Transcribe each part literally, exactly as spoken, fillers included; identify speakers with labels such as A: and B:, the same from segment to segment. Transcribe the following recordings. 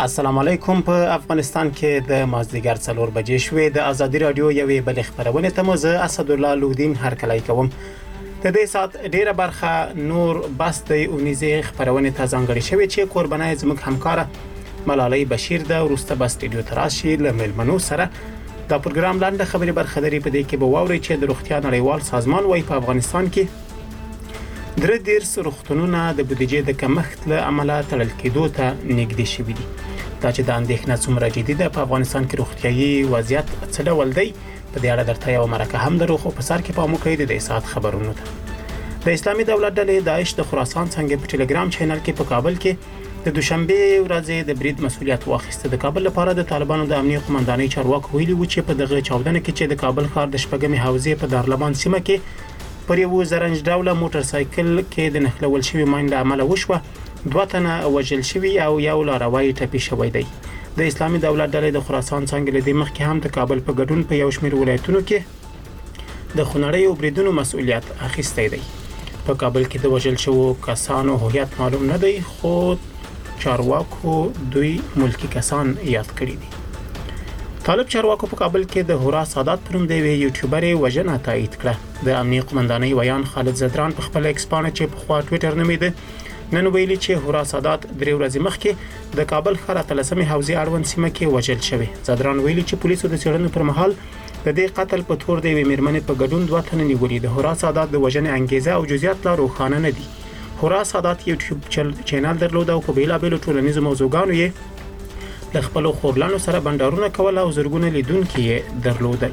A: السلام علیکم. په افغانستان کې د مازدیګر څلور بجې شوې د ازادي رادیو یوې بل خبرونه ته مزه اسد الله لودین هرکلی کوم. د دې سات ډیره برخه نور بس د اونیزه خبرونه ته ځانګړي شوې چې قربانای زموږ همکار ملالۍ بشیر د ورسته بس استودیو تراشي لملمنو سره دا پروګرام لاندې خبري برخه لري. په دې کې به واوري چې د روغتیا نړیوال سازمان وايي په افغانستان کې درې دیرس روغتونونه د بودیجې د کمښت له امله تړل کېدو ته نږدې شوي دي. دا چې د اندېښنې څومره جدي ده په افغانستان کې روغتیايي وضعیت څه ډول دی په دې اړه درته یو مرکه هم درو خو په سر کې پام وکړئ د دې سات خبرونو ته. د اسلامي دولت ډلې داعش د خراسان څنګه په ټلګرام چینل کې په کابل کې د دوشنبه ورځې د برید مسؤلیت واخیسته. د کابل لپاره د طالبانو د امنیت قومندانۍ چارواکي ویلي و چې په دغه چاودنه کې چې د کابل ښار د شپږمې حوزې په دارالمان سیمه کې پر یو زرنج ډوله موټر سایکل کې د نښلول شوی ماین له امله وشوه. دوه تنه وژل شوي او یو لاروی ټپي شوی دی. د اسلامي دولت ډلې د خراسان څنګه له دې مخکې هم د کابل په ګډون په یو شمېر ولایتونو کې د خونړیو بریدونو مسؤلیت اخیستی دی. په کابل کې د وژل شوو کسانو هویت معلوم نه دی خو چارواکو دوی ملکی کسان یاد کړی دي. طالب چارواکو په کابل کې د هورا سادات پروم دی یوټیوبر وژنه تایید کړه. د امنیت قومندانۍ ویان خالد زدران په خپل ایکس پاڼه چې په خوا ټوئیټر نومیده نن ویلي چې هورا سادات درې ورځې مخکې د کابل ښار اتلسمې حوزې اړوند سیمه کې وژل شوی. زدران ویلي چې پولیسو د څېړنې پر مهال د دې قتل په تور دی میرمنې په ګډون دوه تنه نیولي. د هورا سادات د وژنې انګیزه او جزئیات لا روښانه نه دي. هورا سادات یوټیوب چینل درلود او په بیلابیلو ټولنیزو موضوعګانو یې د خپل خورلانو سره بندرونه کول او زرګونه لیدونکو یې درلودل.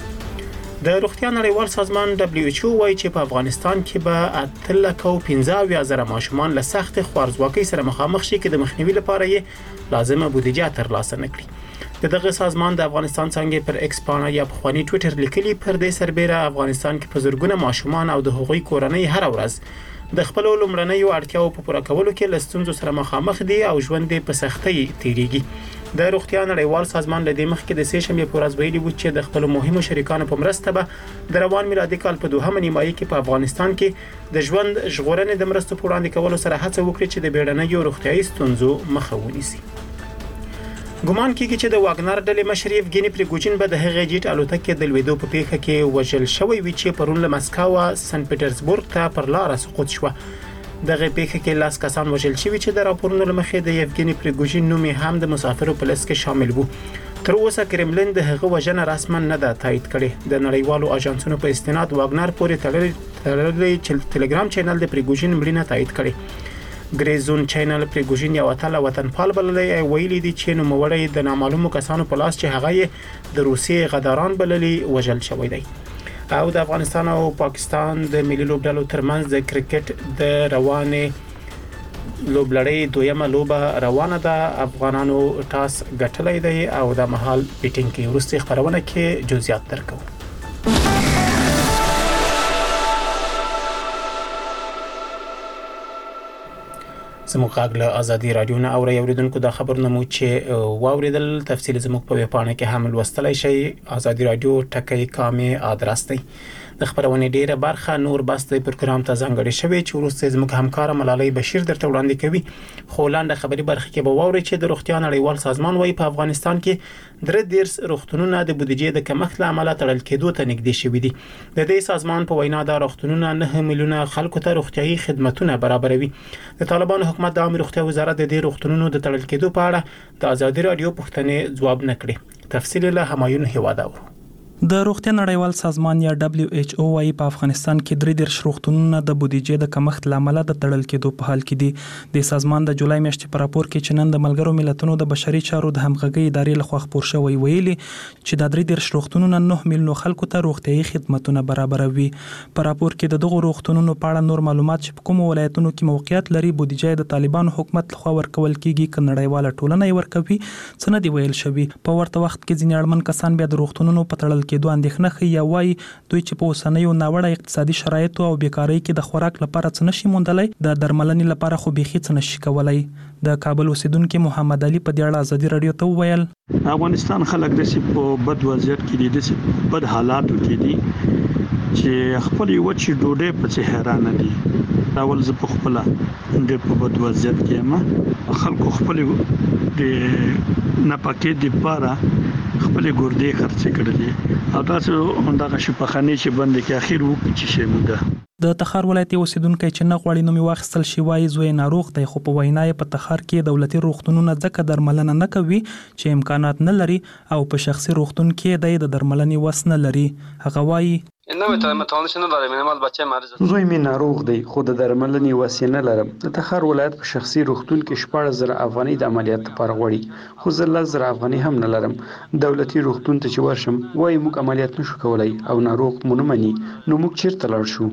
A: د روغتیا نړیوال سازمان دبليو ایچ او وايي چې په افغانستان کې به اته لک او پنځه اویا زره ماشومان له سخت خوارځواکۍ سره مخامخ شي چې د مخنیوي لپاره یې لازمه بودیجه ترلاسه نکړي. د دغه سازمان د افغانستان څنګه پر ایکس پاڼه یا په خواني ټوئیټر لیکلي پر دې سربېره افغانستان کې په زرګونه ماشومان او د هغوی کورنۍ هر ورځ د خپل لومړنیو اړتیاو په پوره کولو کې له ستونزو سره مخامخ دي او ژوند یې په سختۍ تیریږي. د روغتیا نړیوال سازمان له دې مخکې د سه شنبې په ورځ ویلي و چې د خپل مهمو شریکانو په مرسته به د روان میلادي کال په دوهمه نیمایي کې په افغانستان کې د ژوند ژغورنې د مرستو په وړاندې کولو سره هڅه وکړي چې د بیړنیو روغتیايي ستونزو مخه ونیسي. ګومان کیږي چې د واګنر ډلې مشر یفګینی پریګوجین به د هغې جیټ الوتکې د لویدو په پیښه کې وژل شوی وي چې پرون له مسکو سن پیټرزبورګ ته پر لار سقوط شو. دغه پیښه کې لاس کسان وژل شوي چې د راپورونو لمخې د یفګینی پریګوجین نوم هم د مسافرو په لست کې شامل وو. تر اوسه کرملین د هغه وژنه رسما نه ده تایید کړې. د نړیوالو اژانسونو په استناد واګنر پورې تړلې چې ټلګرام چینل د پریګوجین مړینه تایید کړې. ګریزون چینل پریګوجین یو اتل وطنپال بللی ویلي دي چې نوموړی د نامعلومو کسانو په لاس چې هغه یې د روسیې غداران بللی وژل شوی دی. او د افغانستان او پاکستان د ملي لوبډلو ترمنځ د کرکټ د روانې لوبلړۍ دویمه لوبه روانه ده. افغانانو ټاس ګټلی دی او د مهال بیټینګ کې وروستي خبرونه کې جزئیات درکو. زموږ غږ له ازادي رادیو نه اوري اوریدونکو د خبرونه مو چې واوریدل تفصیل زموږ په ویبپاڼه کې هم لوستلای شئ. ازادي رادیو ټکی کامې ادرس دی. د خبرونه ډیره برخه نور بس د پروګرام ته ځانګړي شوی چې ورسته زموږ همکار ملالۍ بشیر درته وړاندې کوي. خو لاندې خبري برخه کې به واوري چې د روغتیا نړیوال سازمان وايي په افغانستان کې درې دیرس روغتونونه د بودیجې د کمښت له امله تړل کېدو ته نږدې شوي دي. د دې سازمان په وینا دا روغتونونه نه میلیونه خلکو ته روغتیايي خدماتونه برابروي. د طالبانو حکومت د عامه روغتیا وزارت د دې روغتونونو د تړل کېدو په اړه د ازادي رادیو پوښتنې ځواب نه کړي. تفصیل له همایون هیواداو.
B: د روغتیا نړیوال سازمان یا دبليو ایچ او وايي په افغانستان کې درې دیرش روغتونونه د بودیجې د کمښت لامل د تړل کېدو په حال کې دي. د سازمان د جولای میاشتې په راپور کې چې نن د ملګرو ملتونو د بشري چارو د همغږي ادارې لخوا خپور شوی ویلي چې د درې دیرش روغتونونه نه میلیونه خلکو ته روغتیايي خدماتونه برابروي. په راپور کې د دغو روغتونونو په اړه نور معلومات چې په کوم ولایتونو کې موقعیت لري بودیجې د طالبانو حکومت لخوا ورکول کیږي ک نړیواله ټولنه یې ورکوي څه نه دی ویل شوی. په ورته وخت کې ځینې اړمن کسان بیا د روغتونونو په تړل کېدو اندېښنه ښیي یا وایي دوی چې په اوسنیو ناوړه اقتصادي شرایطو او بیکارۍ کې د خوراک لپاره څه نشي موندلی د درملنې لپاره خو بیخي څه نشي کولی. د کابل اوسیدونکو محمد علي په دې اړه ازادي رادیو ته وویل
C: افغانستان خلک د سي په بد وضعیت کې دي، د سي بد حالاتو کې دي چې خپل یو چې ډوډۍ په څه حیران دي. اول زه په خپل د په بد وضعیت کې ما خلکو خپل د نپاکې د پاره خپل ګردې خرڅ کړلې او تاسو همدغه شفاخانه چې بند کې اخیر وکړي چې شموده.
B: د تخار ولایت اوسیدونکو چې نه غواړي نومي واخیستل شي وایي زوی ناروغ دی خو په وینا یې په تخار کې دولتي روغتونونه ځکه درملنه نه کوي چې امکانات نه لري او په شخصي روغتون کې د درملنې وس نه لري. هغه وایي
D: نه متوانه شنو دارم مینمال بچه مریض
C: زوی می ناروغ دی خو د درملنې وسیله نه لرم. د تخار ولایت په شخصي روغتون کې شپږ زره افغاني د عملیات لپاره غوړي خو زه لس زره افغاني هم نه لرم. دولتي روغتون ته چې ورشم وایي موږ عملیات نشو کولای او ناروغ مونږ نه مني نو موږ چیرته لاړ شو.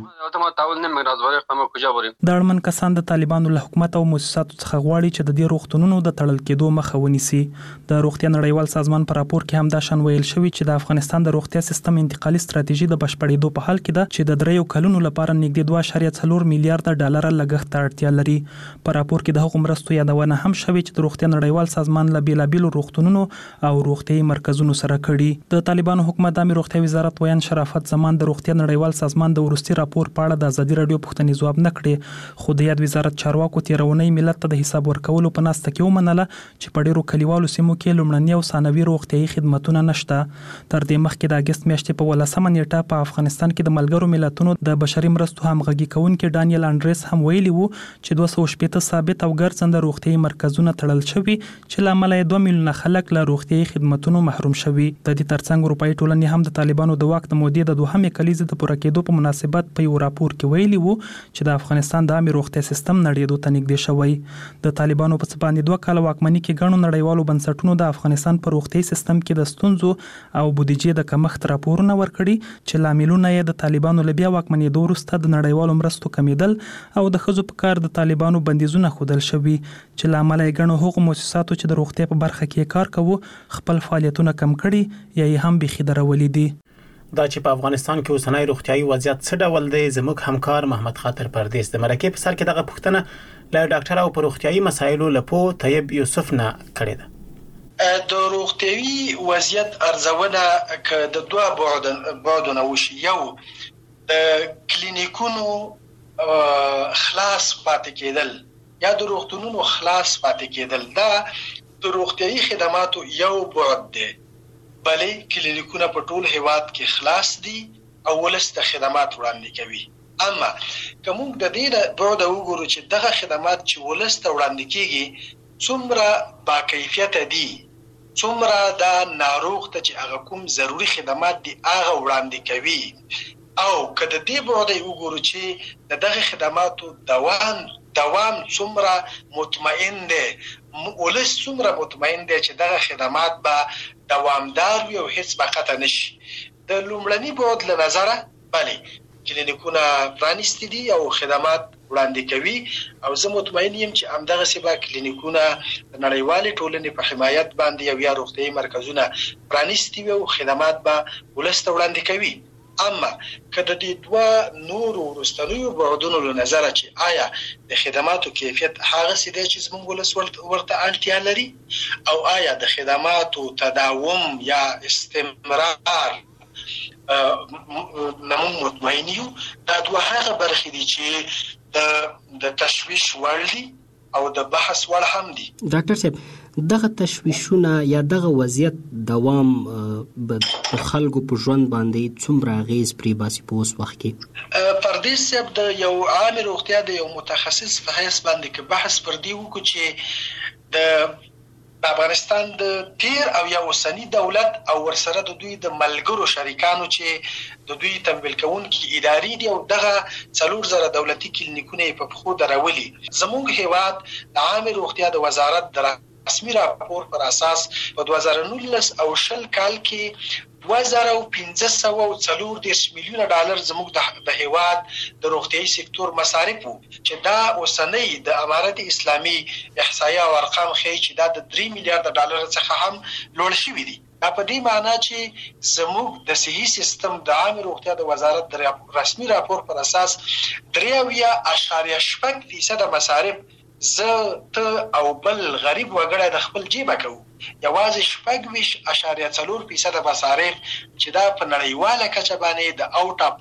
B: د اړمن کسان د طالبانو له حکومت او مؤسساتو څخه غواړي چې د دې روغتونونو د تړل کېدو مخه ونیسي. د روغتیا نړیوال سازمان په راپور کې هم دا شان ویل شوی چې د افغانستان د روغتیا سیستم انتقالي ستراتیژي د بشپړېدو په حال کې ده چې د دریو کلونو لپاره نږدې دوه اعشاریه څلور میلیارډ ډالر لګښت ته اړتیا لري. په راپور کې د هغو مرستو یادونه هم شوې چې د روغتیا نړیوال سازمان له بیلابیلو روغتونونو او روغتیايي مرکزونو سره کړي. د طالبانو حکومت د روغتیا وزارت ویان شرافت زمان د روغتیا نړیوال سازمان د ورستي راپور په اړه د ازادي رادیو پوښتنې ځواب نه کړي خو د یاد وزارت چارواکو تیرونی ملت ته د حساب ورکولو په ناسته کې ومنله چې په ډیرو کلیوالو سیمو کې لومړني او ثانوي روغتیايي خدماتونه نشته. تر دې مخکې د اگست میاشتې په ولسمه نیټه په افغانستان کې د ملګرو ملتونو د بشري مرستو همغږي کوونکي ډانیل انډریس هم ویلي وو چې دوه سوه شپېته ثابت او ګرځنده روغتیايي مرکزونه تړل شوي چې له امله یې دوه میلیونه خلک له روغتیايي خدماتونو محروم شوي. د دې ترڅنګ اروپایي ټولنې هم د طالبانو د واک د مودې د دوهمې کلیزې د پوره کېدو په مناسبت په یو راپور کې ویلي وو چې د افغانستان د عامه روغتیا سیستم نړیدو ته نږدې شوی. د طالبانو په څ باندې دوه کاله واکمنۍ کې ګڼو نړیوالو بنسټونو د افغانستان په روغتیايي سیستم کې د ستونزو او بودیجې د کمښت راپورونه ورکړي چې لاملونه یې د طالبانو له بیا واکمنېدو وروسته د نړیوالو مرستو کمیدل او د ښځو په کار د طالبانو بندیزونه ښودل شوي چې له امله یې ګڼو هغو مؤسساتو چې د روغتیا په برخه کې کار کوو خپل فعالیتونه کم کړي یا یې هم بیخي درولي دي.
A: دا چې په افغانستان کې اوسنۍ روغتیايي وضعیت څه ډول دی زموږ همکار محمد خاطر پردیس د مرکې په سر کې دغه پوښتنه له ډاکټر او په روغتیايي مسایلو لپو طیب یوسف نه کړې ده.
E: د روغتیايي وضعیت ارزونه ک د دوه بعد بعدونه وشي یو د کلینیکونو خلاص پاتې کېدل یا د روغتونونو خلاص پاتې کېدل دا د روغتیايي خدماتو یو بعد دی. بلې کلینیکونه په ټول هیواد کې خلاص دي او ولسته خدمات وړاندې کوي. اما کوم د دې بعد وګورو چې دغه خدمات چې ولسته وړاندې کیږي څومره با کیفیت دي څومره د ناروغ ته چې هغه کوم ضروری خدمات دي هغه وړاندې کوي او کله دې بعد وګورو چې دغه خدماتو دوام دوام څومره مطمئن دي ولس څومره مطمئن دي چې دغه خدمات به دوامدار وي او هیڅ بقته نشي. د لومړني بعد له نظره بلې کلینیکونه پرانیستي دي او خدمات وړاندې کوي او زه مطمئن یم چې همدغه سبا کلینیکونه د نړیوالې ټولنې په حمایت باندې او یا روغتیايي مرکزونه پرانیستي وي او خدمات به ولسته وړاندې کوي. اما کله د دوه نورو وروستنیو بعدونو له نظره چې آیا د خدماتو کیفیت هغه څه دی چې زموږ ولس ورته اړتیا لري او آیا د خدماتو تداوم یا استمرار نمون مطمئن یو دا دوه هغه برخې دي چې د د تشویش وړ دي او د بحث وړ هم دي.
F: ډاکټر صاحب دغه تشویشونه یا دغه وضعیت دوام په خلکو په ژوند باندې څومره اغیز پرې باسي په اوس وخت کې؟
E: پردیس صاحب د یو عام روغتیا د یو متخصص په حیث باندې کې بحث پر دی وکړو چې د افغانستان د تیر او یا اوسنی دولت او ورسره د دوی د ملګرو شریکانو چې د دوی تمویل کوونکي ادارې دي او دغه څلور زره دولتي کلینیکونه په پخو درولي. زموږ هیواد د عام روغتیا د وزارت در رسمي راپور پر اساس په دوه زره نولس او شل کال کې دوه زره پنځه سوه څلور دېرش میلیونه ډالر زموږ د هیواد د روغتیايي سکتور مصارف وو چې دا اوسنۍ د امارت اسلامي احصایه او ارقام ښیي چې دا د درې میلیارډ ډالر څخه هم لوړ شوي دي. دا په دې معنی چې زموږ د صحي سیستم د عام روغتیا د وزارت د رسمي راپور پر اساس درې اویا اعشاریه شپږ فیصد مصارف زه ته او بل غریب وګړی د خپل جیبه کوو. یوازې شپږ ویشت اعشاریه څلور فیصد مصارف چې دا په نړیواله کچه باندې د اوټ اف